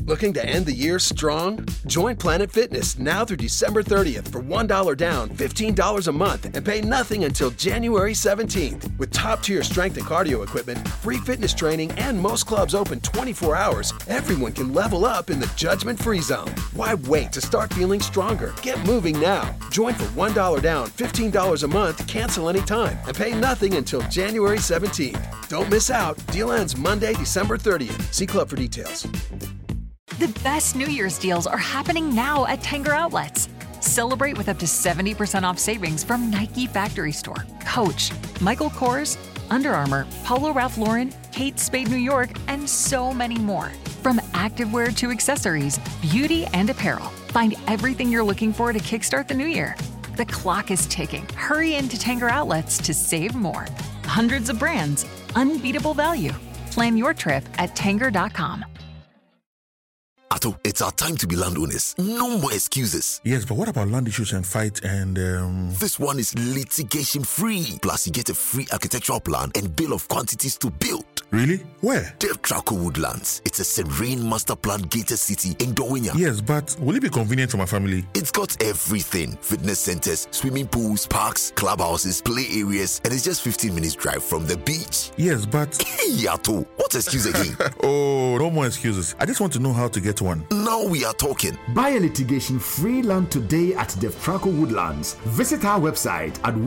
Looking to end the year strong? Join Planet Fitness now through December 30th for $1 down, $15 a month, and pay nothing until January 17th. With top-tier strength and cardio equipment, free fitness training, and most clubs open 24 hours, everyone can level up in the judgment-free zone. Why wait to start feeling stronger? Get moving now. Join for $1 down, $15 a month, cancel anytime, and pay nothing until January 17th. Don't miss out. Deal ends Monday, December 30th. See club for details. The best New Year's deals are happening now at Tanger Outlets. Celebrate with up to 70% off savings from Nike Factory Store, Coach, Michael Kors, Under Armour, Polo Ralph Lauren, Kate Spade New York, and so many more. From activewear to accessories, beauty and apparel, find everything you're looking for to kickstart the new year. The clock is ticking. Hurry into Tanger Outlets to save more. Hundreds of brands, unbeatable value. Plan your trip at Tanger.com. Ato, it's our time to be landowners. No more excuses. Yes, but what about land issues and fight and... This one is litigation-free. Plus, you get a free architectural plan and bill of quantities to build. Really? Where? Devtraco Woodlands. It's a serene master plan gated city in Dowinya. Yes, but will it be convenient for my family? It's got everything. Fitness centers, swimming pools, parks, clubhouses, play areas, and it's just 15 minutes drive from the beach. Yes, but... Yato, what excuse again? Oh, no more excuses. I just want to know how to get one. Now we are talking. Buy a litigation-free land today at Devtraco Woodlands. Visit our website at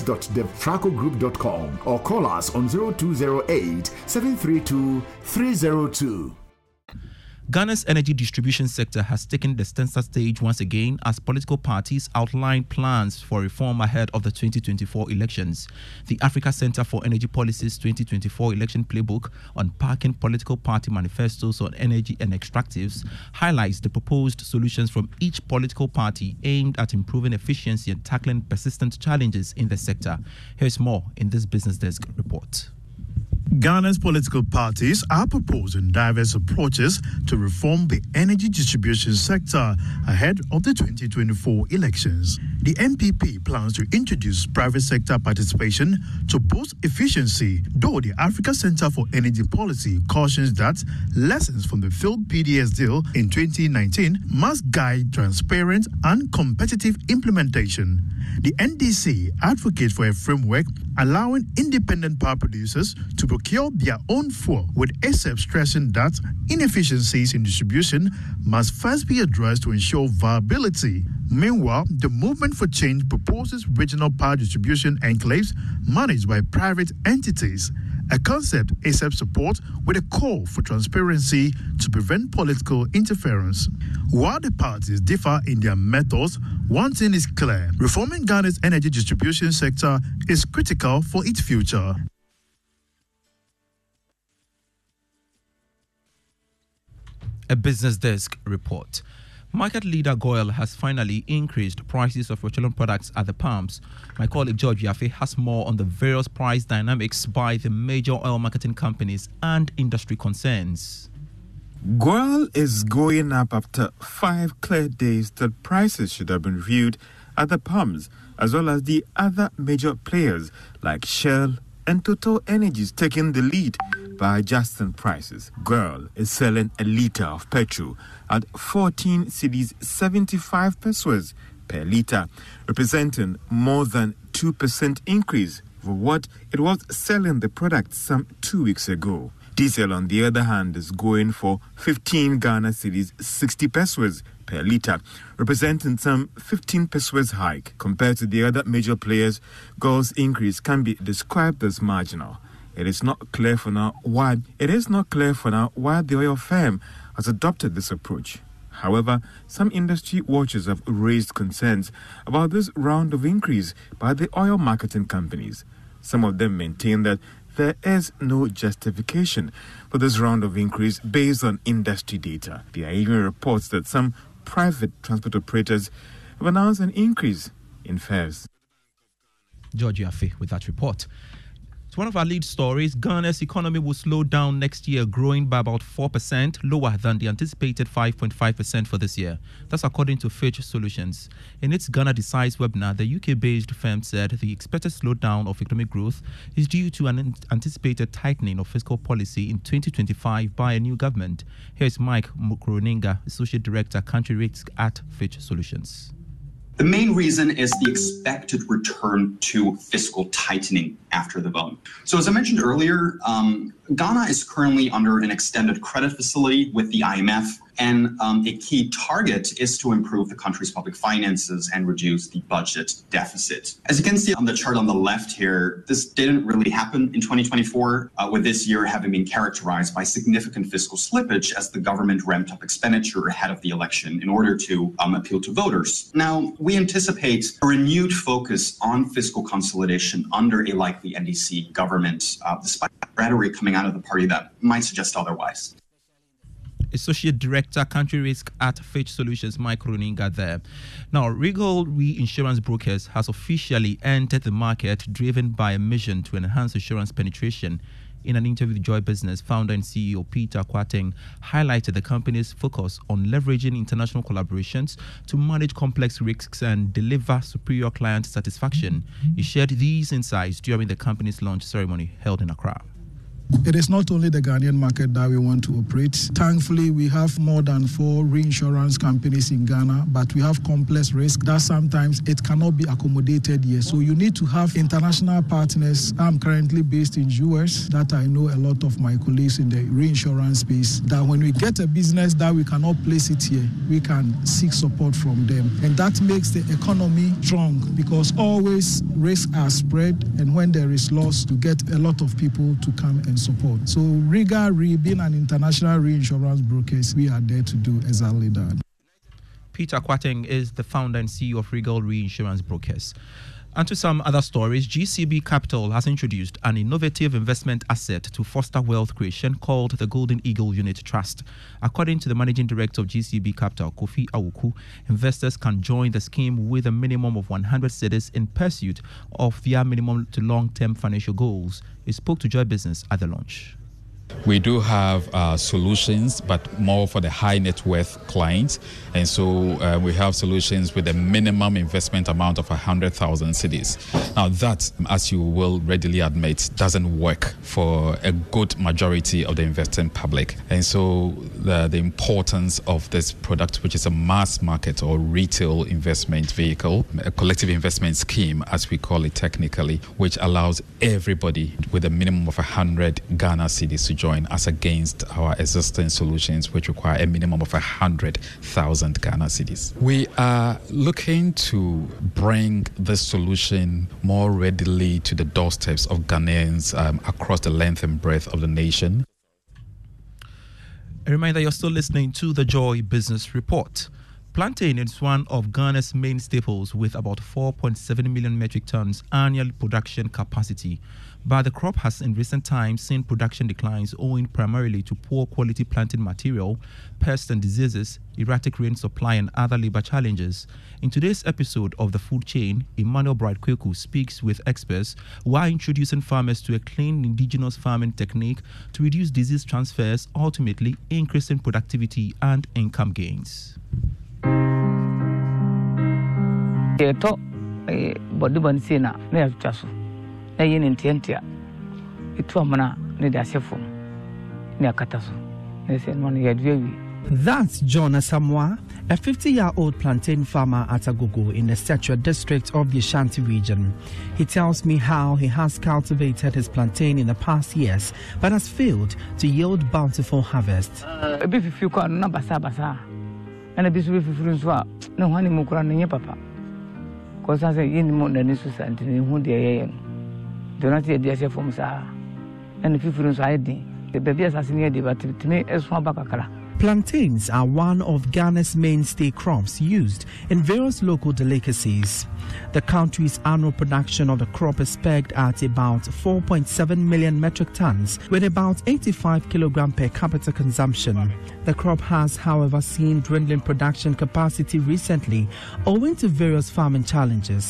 woodlands.devtracogroup.com or call us on 0208 732 302. Ghana's energy distribution sector has taken the center stage once again as political parties outline plans for reform ahead of the 2024 elections. The Africa Center for Energy Policy's 2024 election playbook on parking political party manifestos on energy and extractives highlights the proposed solutions from each political party aimed at improving efficiency and tackling persistent challenges in the sector. Here's more in this Business Desk report. Ghana's political parties are proposing diverse approaches to reform the energy distribution sector ahead of the 2024 elections. The NPP plans to introduce private sector participation to boost efficiency, though the Africa Center for Energy Policy cautions that lessons from the failed PDS deal in 2019 must guide transparent and competitive implementation. The NDC advocates for a framework allowing independent power producers to procure their own fuel, with ASEP stressing that inefficiencies in distribution must first be addressed to ensure viability. Meanwhile, the Movement for Change proposes regional power distribution enclaves managed by private entities, a concept ASEP supports with a call for transparency to prevent political interference. While the parties differ in their methods, one thing is clear: reforming Ghana's energy distribution sector is critical for its future. A Business Desk report. Market leader Goil has finally increased prices of petroleum products at the pumps. My colleague George Yafe has more on the various price dynamics by the major oil marketing companies and industry concerns. Goil is going up after 5 clear days that prices should have been reviewed at the pumps, as well as the other major players like Shell and Total Energies taking the lead by adjusting prices. Goil is selling a litre of petrol at 14 cedis 75 pesos per litre, representing more than 2% increase for what it was selling the product some 2 weeks ago. Diesel, on the other hand, is going for 15 Ghana cedis 60 pesos per litre, representing some 15 pesos hike. Compared to the other major players, Goil's increase can be described as marginal. It is not clear for now why the oil firm has adopted this approach. However, some industry watchers have raised concerns about this round of increase by the oil marketing companies. Some of them maintain that there is no justification for this round of increase based on industry data. There are even reports that some private transport operators have announced an increase in fares. George Yafe with that report. So one of our lead stories, Ghana's economy will slow down next year, growing by about 4%, lower than the anticipated 5.5% for this year. That's according to Fitch Solutions. In its Ghana Decides webinar, the UK-based firm said the expected slowdown of economic growth is due to an anticipated tightening of fiscal policy in 2025 by a new government. Here's Mike Mukroninga, Associate Director, Country Risk at Fitch Solutions. The main reason is the expected return to fiscal tightening after the vote. So as I mentioned earlier, Ghana is currently under an extended credit facility with the IMF, and a key target is to improve the country's public finances and reduce the budget deficit. As you can see on the chart on the left here, this didn't really happen in 2024, with this year having been characterized by significant fiscal slippage as the government ramped up expenditure ahead of the election in order to appeal to voters. Now, we anticipate a renewed focus on fiscal consolidation under a likely NDC government, despite rhetoric coming out of the party that might suggest otherwise. Associate Director, Country Risk at Fitch Solutions, Mike Roninga there. Now, Regal Reinsurance Brokers has officially entered the market, driven by a mission to enhance insurance penetration. In an interview with Joy Business, founder and CEO Peter Kwateng highlighted the company's focus on leveraging international collaborations to manage complex risks and deliver superior client satisfaction. He shared these insights during the company's launch ceremony held in Accra. It is not only the Ghanaian market that we want to operate. Thankfully, we have more than 4 reinsurance companies in Ghana, but we have complex risk that sometimes it cannot be accommodated here. So you need to have international partners. I'm currently based in US, that I know a lot of my colleagues in the reinsurance space, that when we get a business that we cannot place it here, we can seek support from them. And that makes the economy strong, because always risks are spread, and when there is loss, to get a lot of people to come and support. So Riga being an international reinsurance brokers, we are there to do exactly that. Peter Kwateng is the founder and CEO of Regal Reinsurance Brokers. And to some other stories, GCB Capital has introduced an innovative investment asset to foster wealth creation called the Golden Eagle Unit Trust. According to the managing director of GCB Capital, Kofi Awuku, investors can join the scheme with a minimum of 100 cedis in pursuit of their minimum to long-term financial goals. He spoke to Joy Business at the launch. We do have solutions, but more for the high net worth clients. And so we have solutions with a minimum investment amount of 100,000 cedis. Now that, as you will readily admit, doesn't work for a good majority of the investing public. And so the importance of this product, which is a mass market or retail investment vehicle, a collective investment scheme, as we call it technically, which allows everybody with a minimum of 100 Ghana cedis to join, as against our existing solutions, which require a minimum of 100,000 Ghana cedis. We are looking to bring this solution more readily to the doorsteps of Ghanaians across the length and breadth of the nation. A reminder, you're still listening to the Joy Business Report. Plantain is one of Ghana's main staples, with about 4.7 million metric tons annual production capacity. But the crop has in recent times seen production declines owing primarily to poor quality planting material, pests and diseases, erratic rain supply and other labor challenges. In today's episode of The Food Chain, Emmanuel Bright Kweku speaks with experts who are introducing farmers to a clean indigenous farming technique to reduce disease transfers, ultimately increasing productivity and income gains. That's John Asamoah, a 50-year-old plantain farmer at Agogo in the Setua district of the Ashanti region. He tells me how he has cultivated his plantain in the past years, but has failed to yield bountiful harvest. Plantains are one of Ghana's mainstay crops used in various local delicacies. The country's annual production of the crop is pegged at about 4.7 million metric tons, with about 85 kilogram per capita consumption. The crop has, however, seen dwindling production capacity recently, owing to various farming challenges.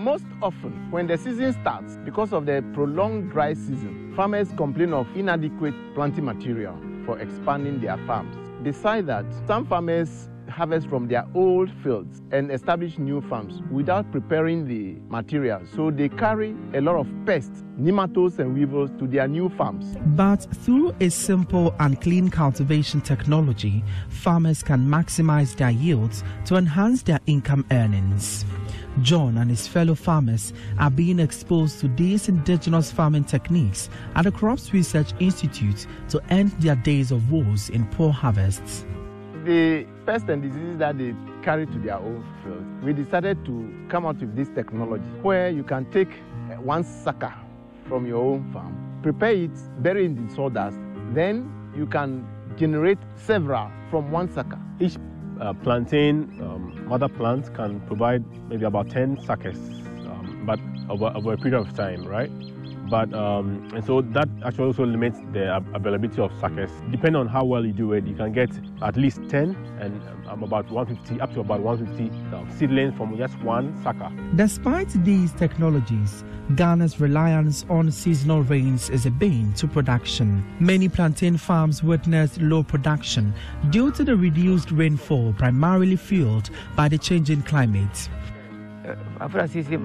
Most often, when the season starts, because of the prolonged dry season, farmers complain of inadequate planting material for expanding their farms. Besides that, some farmers harvest from their old fields and establish new farms without preparing the material. So they carry a lot of pests, nematodes and weevils to their new farms. But through a simple and clean cultivation technology, farmers can maximize their yields to enhance their income earnings. John and his fellow farmers are being exposed to these indigenous farming techniques at the Crops Research Institute to end their days of woes in poor harvests. The pests and diseases that they carry to their own fields, we decided to come out with this technology where you can take one sucker from your own farm, prepare it, bury it in sawdust, then you can generate several from one sucker. Each mother plant can provide maybe about 10 suckers, but over a period of time, right? But and so that actually also limits the availability of suckers. Depending on how well you do it, you can get at least 10 and about 150, up to about 150 seedlings from just one sucker. Despite these technologies, Ghana's reliance on seasonal rains is a bane to production. Many plantain farms witnessed low production due to the reduced rainfall, primarily fueled by the changing climate. The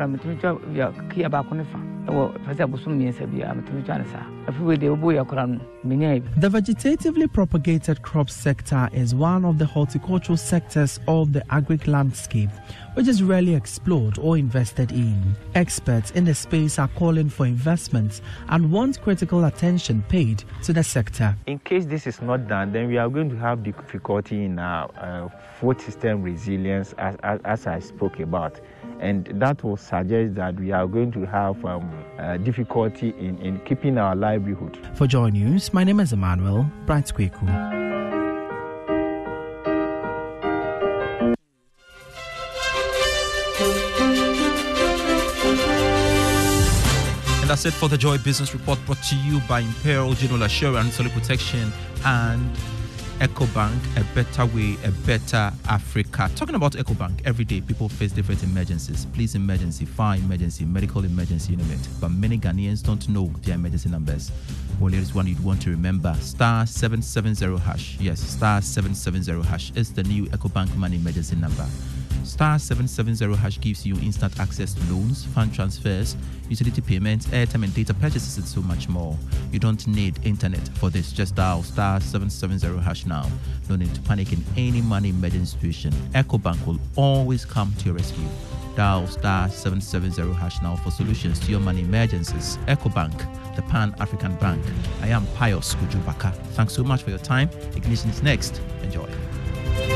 vegetatively propagated crop sector is one of the horticultural sectors of the agric landscape, which is rarely explored or invested in. Experts in the space are calling for investments and want critical attention paid to the sector. In case this is not done, then we are going to have difficulty in our food system resilience, as I spoke about. And that will suggest that we are going to have difficulty in keeping our livelihood. For Joy News, my name is Emmanuel Bright Kweku. That's it for the Joy Business Report, brought to you by Imperial General Assurance, Solid Protection, and EcoBank, a better way, a better Africa. Talking about EcoBank, every day people face different emergencies. Police emergency, fire emergency, medical emergency, you name it. But many Ghanaians don't know their emergency numbers. Well, here's one you'd want to remember. Star 770 hash. Yes, star 770 hash is the new EcoBank money emergency number. Star 770 hash gives you instant access to loans, fund transfers, utility payments, airtime and data purchases, and so much more. You don't need internet for this. Just dial star 770 hash now. No need to panic in any money emergency situation. EcoBank will always come to your rescue. Dial star 770 hash now for solutions to your money emergencies. EcoBank, the Pan-African Bank. I am Pius Kujubaka. Thanks so much for your time. Ignition is next. Enjoy.